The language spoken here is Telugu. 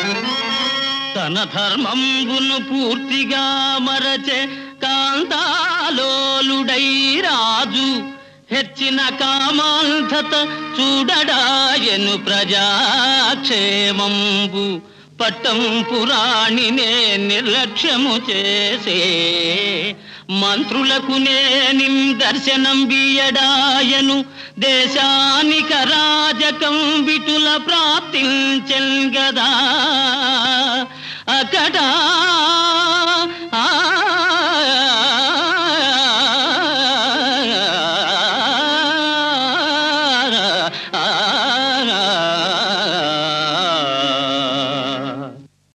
తన ధర్మంబును పూర్తిగా మరచే కాంతాలోలుడై రాజు హెచ్చిన కామాంధత చూడడాయను ప్రజాక్షేమంబు పట్టం పురాణినే నిర్లక్ష్యము చేసే మంత్రులకు నేనిం దర్శనం బియడాయను దేశానిక రాజకం బిటుల ప్రాప్తించెన్ గదా అకటా